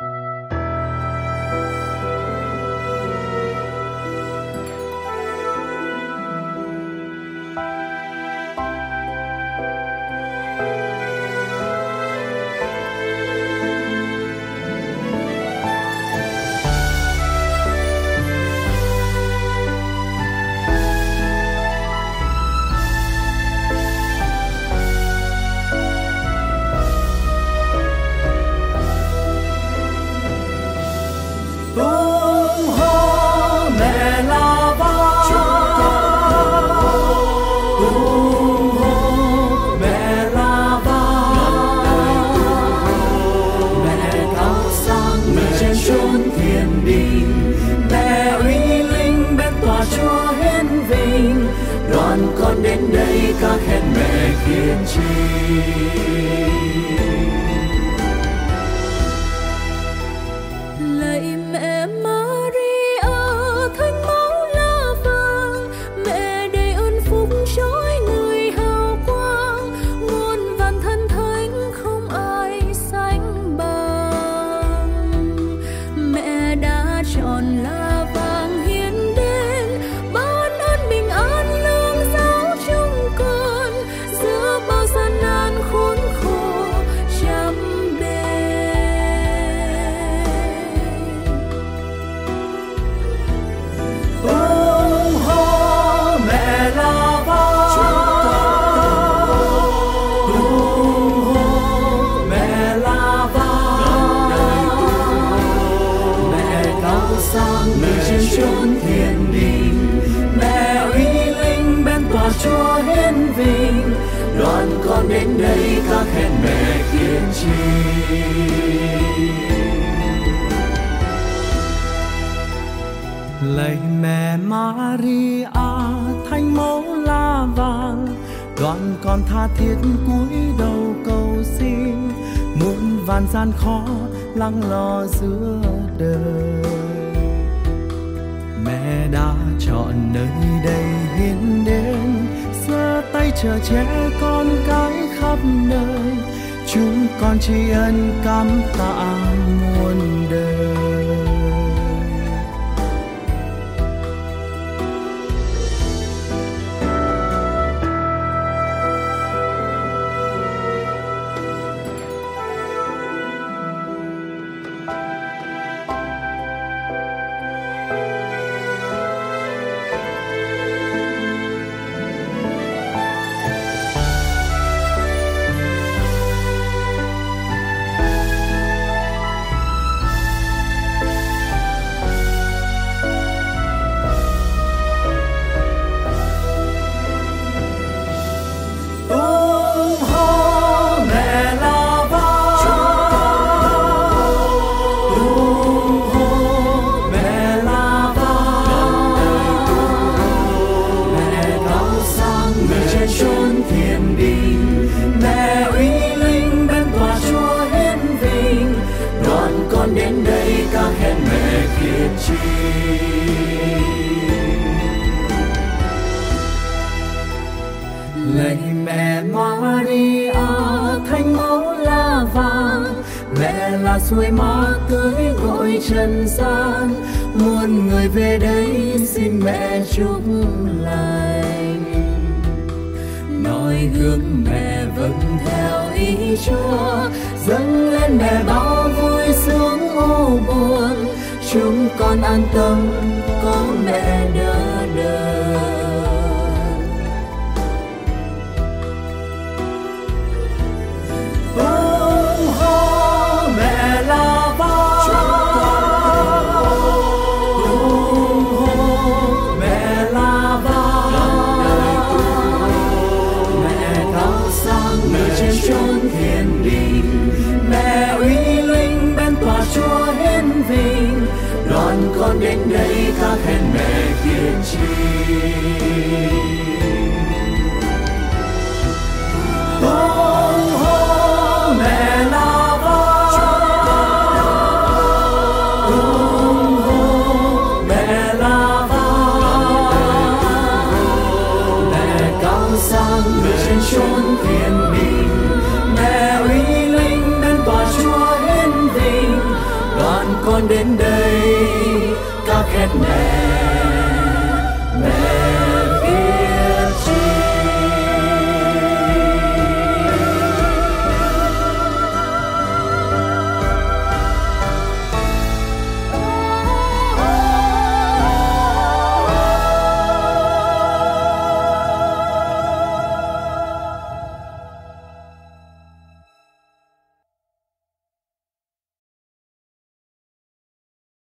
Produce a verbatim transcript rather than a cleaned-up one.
Con đến đây ca khen mẹ kiên trì. Lạy mẹ Maria, thánh mẫu La Vàng, mẹ đầy ơn phúc trỗi người hào quang, muôn vàn thân thánh không ai sánh bằng. Mẹ đã chọn La Vàng hiến đến ban ơn bình an lương giáo chúng con, giữa bao gian nan khốn khổ chăm bền. Tung hô mẹ La Vàng, tung hô mẹ La Vàng, mẹ cao sang nơi trên chốn thiên đình, mẹ uy linh bên tòa chúa hiển vinh, đoàn con đến đây ca khen mẹ kiên trì. Lạy mẹ Maria, thánh mẫu La Vàng, đoàn con tha thiết cúi đầu cầu xin, muôn vàn gian khó lắng lo giữa đời. Mẹ đã chọn nơi đây hiến đến, giơ tay chờ che con cái khắp nơi, chúng con tri ân cảm tạ muôn đời. Lạy mẹ Maria, thánh mẫu La Vàng, mẹ là suối mát tưới gọi trần gian, muôn người về đây xin mẹ chúc lành. Noi gương mẹ vâng theo ý Chúa, dâng lên mẹ bao vui sướng u buồn, chúng con an tâm có mẹ đỡ đần. Tung hô mẹ La Vàng, tung hô mẹ La Vàng, mẹ cao sang nơi trên chốn thiên đình, mẹ uy linh bên tòa chúa hiển vinh, đoàn con đến đây ca khen mẹ kiên trì. Tung hô mẹ La Vàng, tung hô mẹ La Vàng, mẹ cao sang nơi trên chốn thiên đình, mẹ uy linh bên tòa chúa hiển vinh, đến